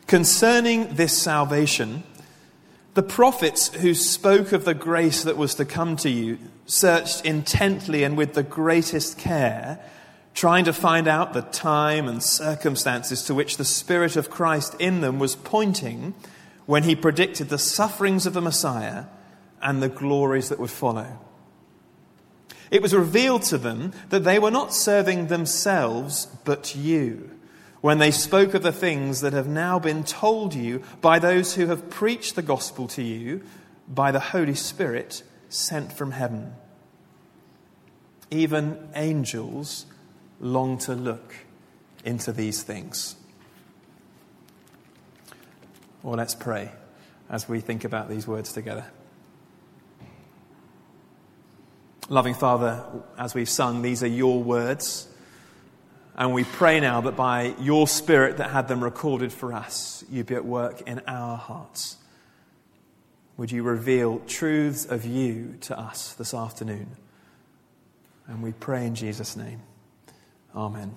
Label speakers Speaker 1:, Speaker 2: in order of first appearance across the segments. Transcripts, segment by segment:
Speaker 1: Concerning this salvation, the prophets who spoke of the grace that was to come to you searched intently and with the greatest care, trying to find out the time and circumstances to which the Spirit of Christ in them was pointing when he predicted the sufferings of the Messiah and the glories that would follow. It was revealed to them that they were not serving themselves but you, when they spoke of the things that have now been told you by those who have preached the gospel to you by the Holy Spirit sent from heaven. Even angels long to look into these things. Well, let's pray as we think about these words together. Loving Father, as we've sung, these are your words. And we pray now that by your Spirit that had them recorded for us, you be at work in our hearts. Would you reveal truths of you to us this afternoon? And we pray in Jesus' name. Amen.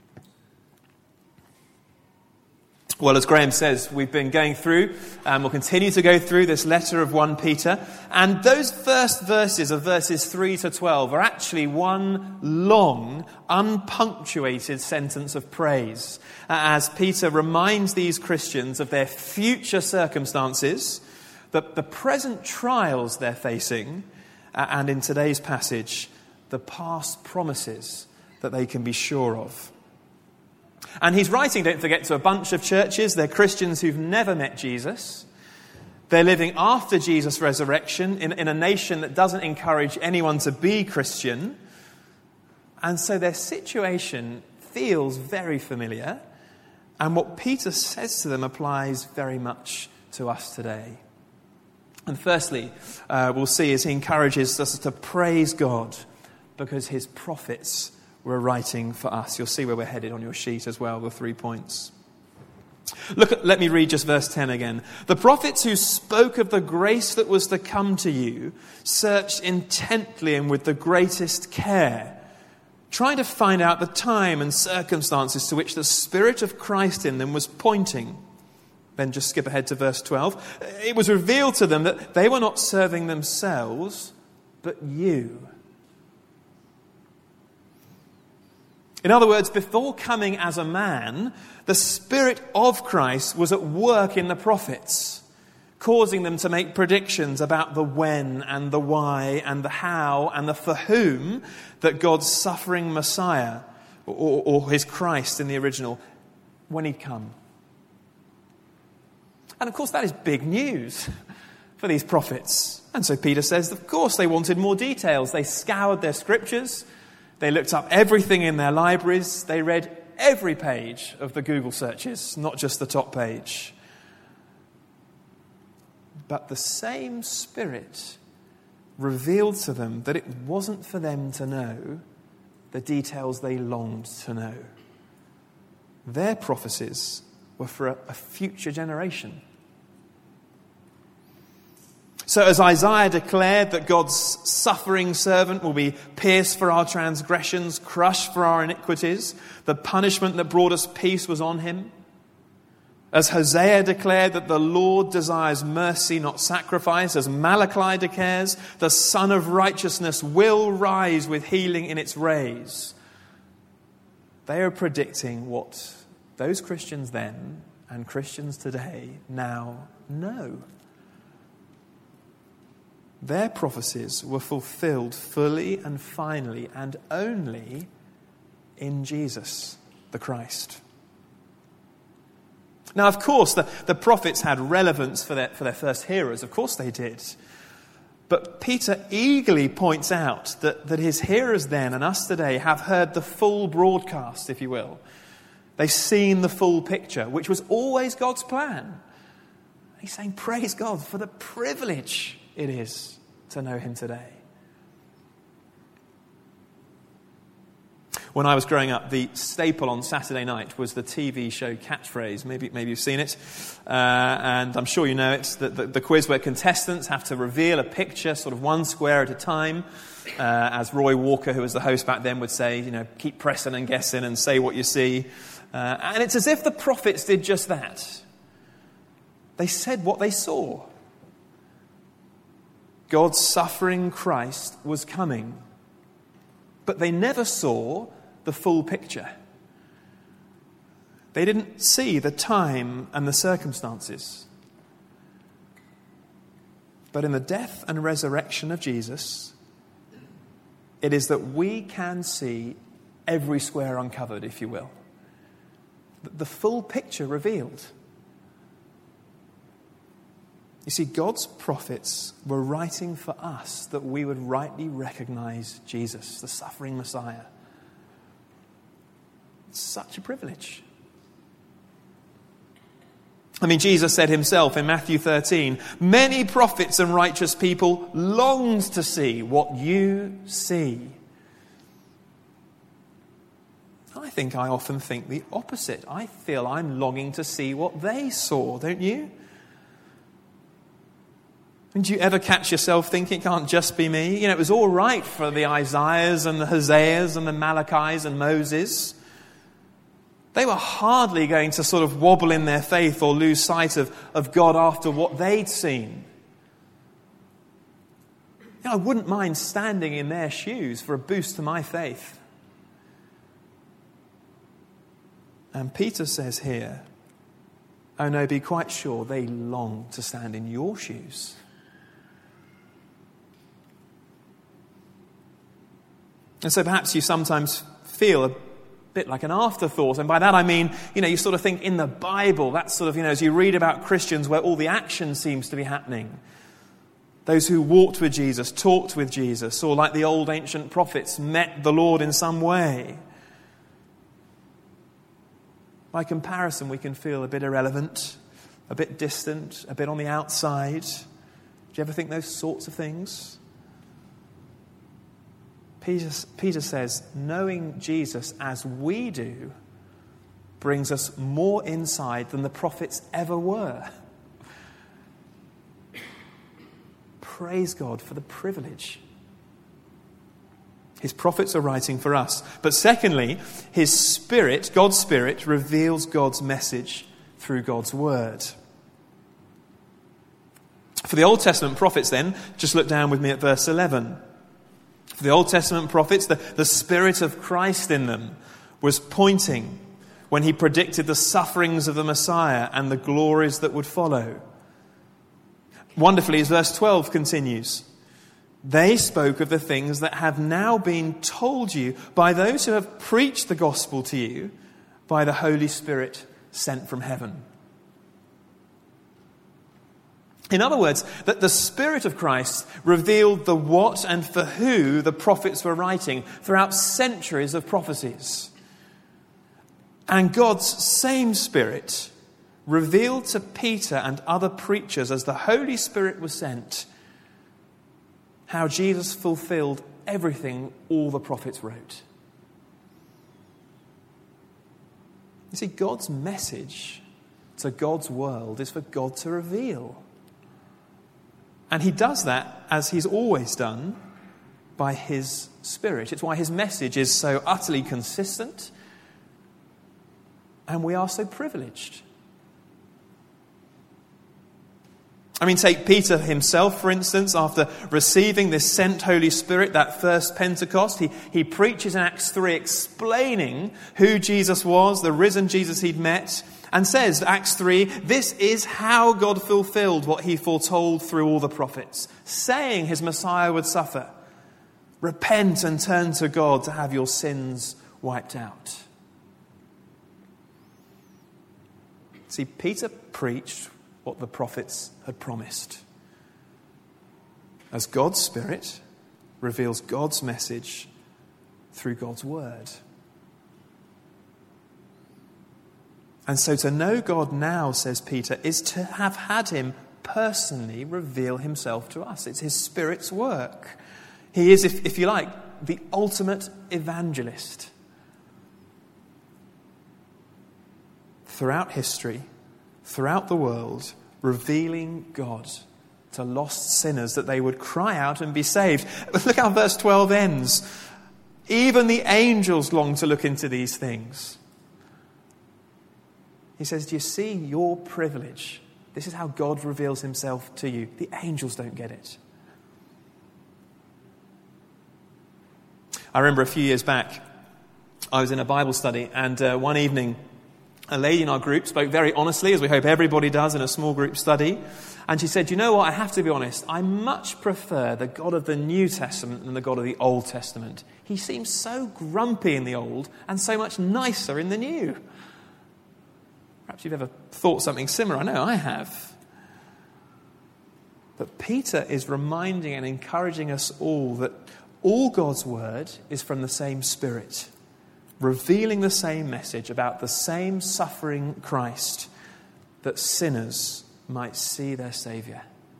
Speaker 1: Well, as Graham says, we've been going through and we'll continue to go through this letter of 1 Peter. And those first verses of verses 3 to 12 are actually one long, unpunctuated sentence of praise as Peter reminds these Christians of their future circumstances, the present trials they're facing, and in today's passage, the past promises that they can be sure of. And he's writing, don't forget, to a bunch of churches. They're Christians who've never met Jesus. They're living after Jesus' resurrection in a nation that doesn't encourage anyone to be Christian. And so their situation feels very familiar. And what Peter says to them applies very much to us today. And firstly, we'll see as he encourages us to praise God because his prophets were writing for us. You'll see where we're headed on your sheet as well, the 3 points. Let me read just verse 10 again. The prophets who spoke of the grace that was to come to you searched intently and with the greatest care, trying to find out the time and circumstances to which the Spirit of Christ in them was pointing. Then just skip ahead to verse 12. It was revealed to them that they were not serving themselves, but you. In other words, before coming as a man, the Spirit of Christ was at work in the prophets, causing them to make predictions about the when and the why and the how and the for whom that God's suffering Messiah, or his Christ in the original, when he'd come. And of course that is big news for these prophets. And so Peter says, of course they wanted more details. They scoured their scriptures. They looked up everything in their libraries. They read every page of the Google searches, not just the top page. But the same Spirit revealed to them that it wasn't for them to know the details they longed to know. Their prophecies were for a future generation. So as Isaiah declared that God's suffering servant will be pierced for our transgressions, crushed for our iniquities, the punishment that brought us peace was on him. As Hosea declared that the Lord desires mercy, not sacrifice. As Malachi declares, the Son of Righteousness will rise with healing in its rays. They are predicting what those Christians then and Christians today now know. Their prophecies were fulfilled fully and finally and only in Jesus, the Christ. Now, of course, the prophets had relevance for their first hearers. Of course they did. But Peter eagerly points out that his hearers then and us today have heard the full broadcast, if you will. They've seen the full picture, which was always God's plan. He's saying, praise God for the privilege it is to know him today. When I was growing up, the staple on Saturday night was the TV show Catchphrase. Maybe you've seen it. And I'm sure you know it. The quiz where contestants have to reveal a picture, sort of one square at a time. As Roy Walker, who was the host back then, would say, keep pressing and guessing and say what you see. And it's as if the prophets did just that. They said what they saw. God's suffering Christ was coming. But they never saw the full picture. They didn't see the time and the circumstances. But in the death and resurrection of Jesus, it is that we can see every square uncovered, if you will. The full picture revealed. You see, God's prophets were writing for us that we would rightly recognize Jesus, the suffering Messiah. It's such a privilege. I mean, Jesus said himself in Matthew 13, many prophets and righteous people longed to see what you see. I often think the opposite. I feel I'm longing to see what they saw, don't you? And do you ever catch yourself thinking, it can't just be me? You know, it was all right for the Isaiahs and the Hoseas and the Malachis and Moses. They were hardly going to sort of wobble in their faith or lose sight of God after what they'd seen. You know, I wouldn't mind standing in their shoes for a boost to my faith. And Peter says here, oh no, be quite sure they long to stand in your shoes. And so perhaps you sometimes feel a bit like an afterthought. And by that I mean, you sort of think in the Bible, that's sort of, as you read about Christians where all the action seems to be happening. Those who walked with Jesus, talked with Jesus, or like the old ancient prophets, met the Lord in some way. By comparison, we can feel a bit irrelevant, a bit distant, a bit on the outside. Do you ever think those sorts of things? Peter says, knowing Jesus as we do brings us more inside than the prophets ever were. Praise God for the privilege. His prophets are writing for us. But secondly, his Spirit, God's Spirit, reveals God's message through God's word. For the Old Testament prophets then, just look down with me at verse 11. For the Old Testament prophets, the Spirit of Christ in them was pointing when he predicted the sufferings of the Messiah and the glories that would follow. Wonderfully, as verse 12 continues, they spoke of the things that have now been told you by those who have preached the gospel to you by the Holy Spirit sent from heaven. In other words, that the Spirit of Christ revealed the what and for who the prophets were writing throughout centuries of prophecies. And God's same Spirit revealed to Peter and other preachers as the Holy Spirit was sent how Jesus fulfilled everything all the prophets wrote. You see, God's message to God's world is for God to reveal. And he does that, as he's always done, by his Spirit. It's why his message is so utterly consistent, and we are so privileged. I mean, take Peter himself, for instance, after receiving this sent Holy Spirit, that first Pentecost, he preaches in Acts 3 explaining who Jesus was, the risen Jesus he'd met, and says, Acts 3, this is how God fulfilled what he foretold through all the prophets, saying his Messiah would suffer. Repent and turn to God to have your sins wiped out. See, Peter preached what the prophets had promised, as God's Spirit reveals God's message through God's word. And so to know God now, says Peter, is to have had him personally reveal himself to us. It's his Spirit's work. He is, if you like, the ultimate evangelist. Throughout history, throughout the world, revealing God to lost sinners that they would cry out and be saved. Look how verse 12 ends. Even the angels long to look into these things. He says, do you see your privilege This is how God reveals himself to you. The angels don't get it. I remember a few years back, I was in a Bible study, and one evening, a lady in our group spoke very honestly, as we hope everybody does in a small group study. And she said, you know what, I have to be honest, I much prefer the God of the New Testament than the God of the Old Testament. He seems so grumpy in the Old and so much nicer in the New. Perhaps you've ever thought something similar. I know I have. But Peter is reminding and encouraging us all that all God's word is from the same Spirit, revealing the same message about the same suffering Christ, that sinners might see their Saviour.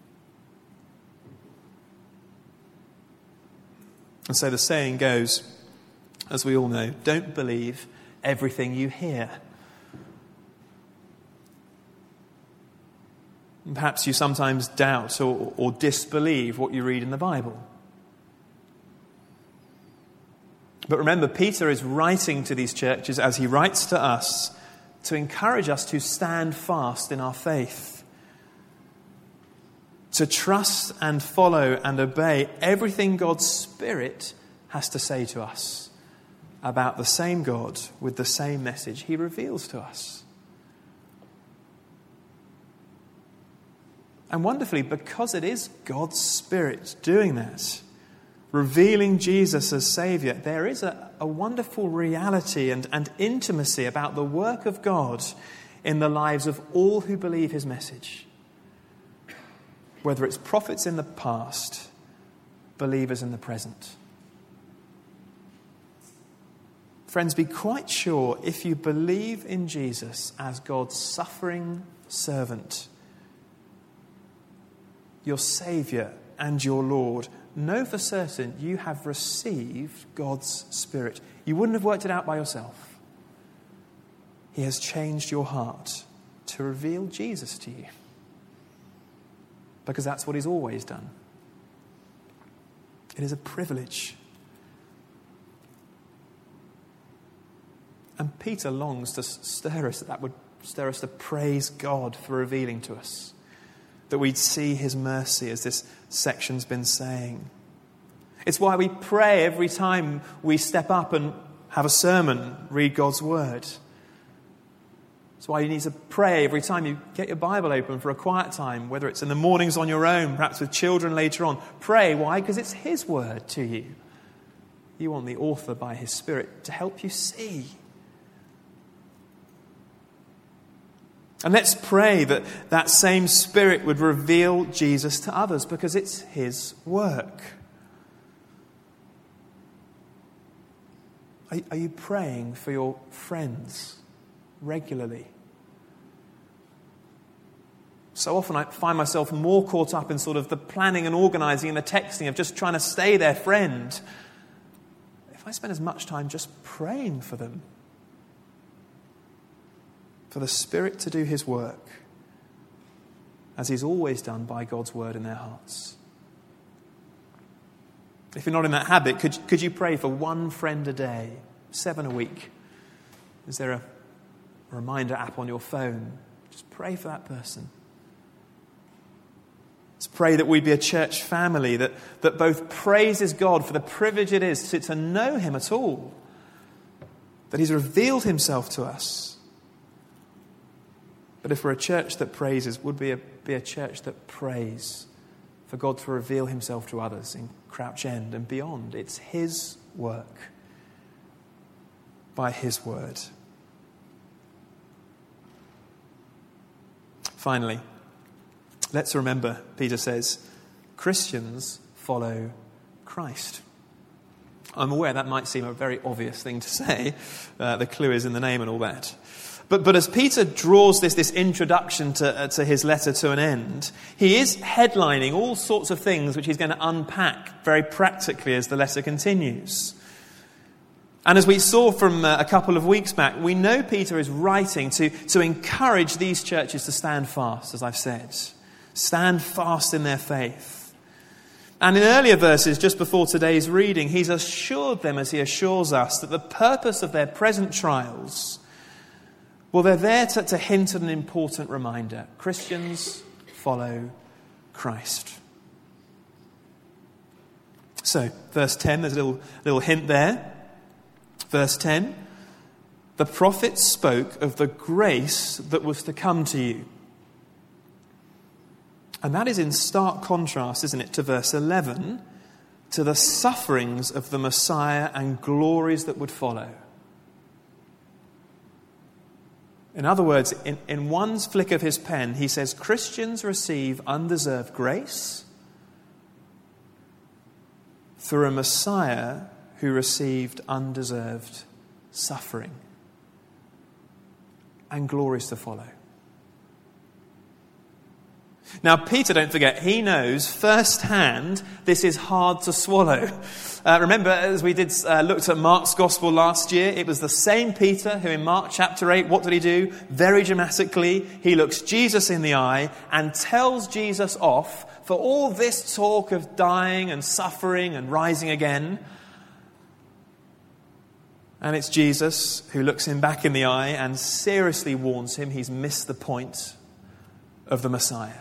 Speaker 1: And so the saying goes, as we all know, don't believe everything you hear. And perhaps you sometimes doubt or disbelieve what you read in the Bible. But remember, Peter is writing to these churches as he writes to us to encourage us to stand fast in our faith, to trust and follow and obey everything God's Spirit has to say to us about the same God with the same message he reveals to us. And wonderfully, because it is God's Spirit doing that, revealing Jesus as Saviour, there is a wonderful reality and intimacy about the work of God in the lives of all who believe his message. Whether it's prophets in the past, believers in the present. Friends, be quite sure if you believe in Jesus as God's suffering servant, your Saviour and your Lord, know for certain you have received God's Spirit. You wouldn't have worked it out by yourself. He has changed your heart to reveal Jesus to you. Because that's what he's always done. It is a privilege. And Peter longs to stir us, that would stir us to praise God for revealing to us. That we'd see his mercy, as this section's been saying. It's why we pray every time we step up and have a sermon, read God's word. It's why you need to pray every time you get your Bible open for a quiet time, whether it's in the mornings on your own, perhaps with children later on. Pray. Why? Because it's his word to you. You want the author by his Spirit to help you see. And let's pray that that same Spirit would reveal Jesus to others, because it's his work. Are you praying for your friends regularly? So often I find myself more caught up in sort of the planning and organising and the texting of just trying to stay their friend. If I spend as much time just praying for them, for the Spirit to do his work, as he's always done by God's word in their hearts. If you're not in that habit, could you pray for one friend a day, 7 a week? Is there a reminder app on your phone? Just pray for that person. Let's pray that we'd be a church family that both praises God for the privilege it is to know him at all, that he's revealed himself to us. But if we're a church that praises, would be a church that prays for God to reveal himself to others in Crouch End and beyond. It's his work by his word. Finally, let's remember, Peter says, Christians follow Christ. I'm aware that might seem a very obvious thing to say. The clue is in the name and all that. But as Peter draws this introduction to his letter to an end, he is headlining all sorts of things which he's going to unpack very practically as the letter continues. And as we saw from a couple of weeks back, we know Peter is writing to encourage these churches to stand fast, as I've said. Stand fast in their faith. And in earlier verses, just before today's reading, he's assured them, as he assures us, that the purpose of their present trials Well, they're there to hint at an important reminder. Christians follow Christ. So, verse 10, there's a little hint there. Verse 10, the prophet spoke of the grace that was to come to you. And that is in stark contrast, isn't it, to verse 11, to the sufferings of the Messiah and glories that would follow. In other words, in one flick of his pen, he says Christians receive undeserved grace through a Messiah who received undeserved suffering and glories to follow. Now, Peter, don't forget, he knows firsthand this is hard to swallow. Remember, as we looked at Mark's Gospel last year, it was the same Peter who in Mark chapter 8, what did he do? Very dramatically, he looks Jesus in the eye and tells Jesus off for all this talk of dying and suffering and rising again. And it's Jesus who looks him back in the eye and seriously warns him he's missed the point of the Messiah.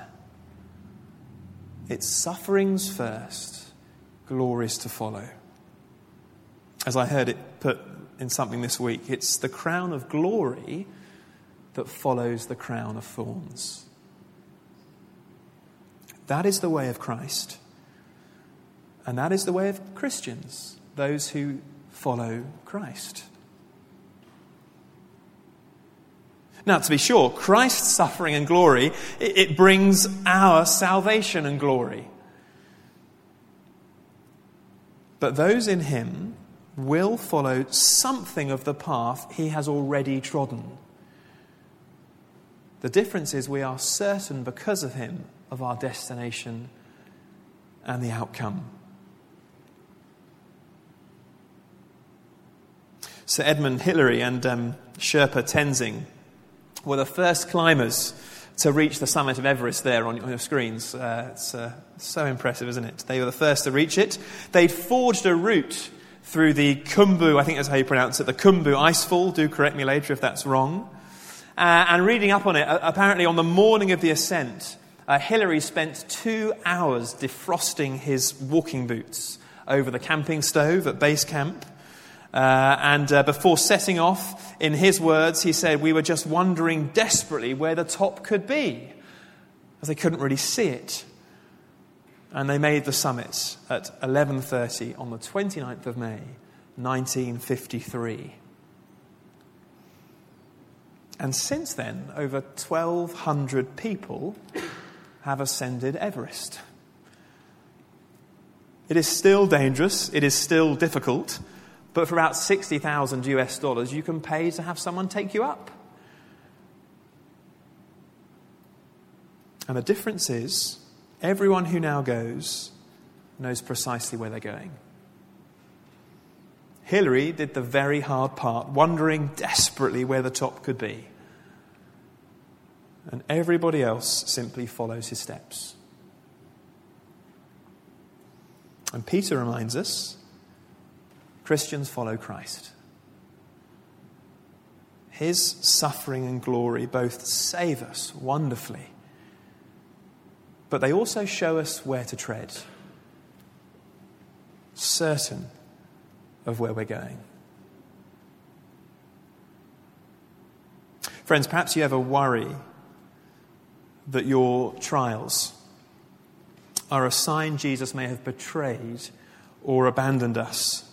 Speaker 1: It's sufferings first, glories to follow. As I heard it put in something this week, it's the crown of glory that follows the crown of thorns. That is the way of Christ. And that is the way of Christians, those who follow Christ. Now, to be sure, Christ's suffering and glory, it brings our salvation and glory. But those in him will follow something of the path he has already trodden. The difference is we are certain because of him of our destination and the outcome. Sir Edmund Hillary and Sherpa Tenzing were the first climbers to reach the summit of Everest there on your screens. It's so impressive, isn't it? They were the first to reach it. They'd forged a route through the Khumbu, I think that's how you pronounce it, the Khumbu Icefall. Do correct me later if that's wrong. And reading up on it, apparently on the morning of the ascent, Hillary spent 2 hours defrosting his walking boots over the camping stove at base camp. And before setting off, in his words, he said, "We were just wondering desperately where the top could be, as they couldn't really see it." And they made the summit at 11:30 on the 29th of May, 1953. And since then, over 1,200 people have ascended Everest. It is still dangerous, it is still difficult, but for about $60,000 you can pay to have someone take you up. And the difference is, everyone who now goes knows precisely where they're going. Hillary did the very hard part, wondering desperately where the top could be. And everybody else simply follows his steps. And Peter reminds us, Christians follow Christ. His suffering and glory both save us wonderfully, but they also show us where to tread, certain of where we're going. Friends, perhaps you ever worry that your trials are a sign Jesus may have betrayed or abandoned us.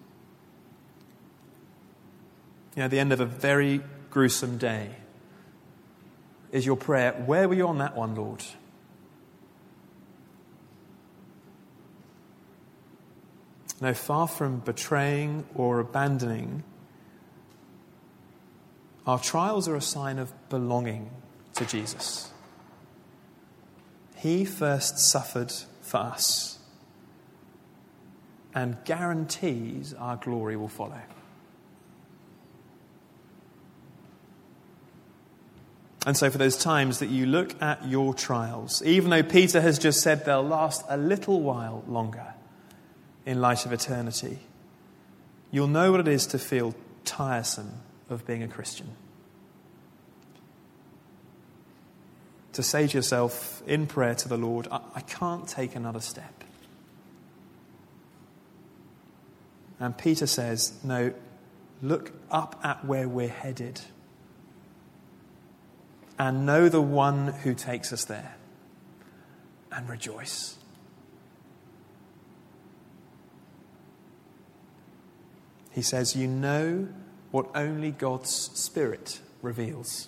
Speaker 1: At the end of a very gruesome day, is your prayer, "Where were you on that one, Lord?" No, far from betraying or abandoning, our trials are a sign of belonging to Jesus. He first suffered for us and guarantees our glory will follow. And so for those times that you look at your trials, even though Peter has just said they'll last a little while longer in light of eternity, you'll know what it is to feel tiresome of being a Christian. to say to yourself in prayer to the Lord, I can't take another step. And Peter says, no, look up at where we're headed and know the one who takes us there and rejoice. He says, you know what only God's Spirit reveals.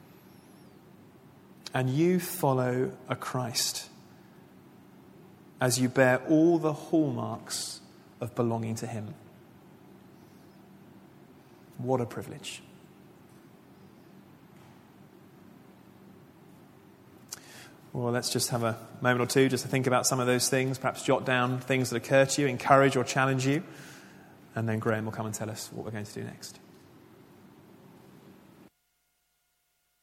Speaker 1: And you follow a Christ as you bear all the hallmarks of belonging to him. What a privilege. Well, let's just have a moment or two just to think about some of those things, perhaps jot down things that occur to you, encourage or challenge you, and then Graham will come and tell us what we're going to do next.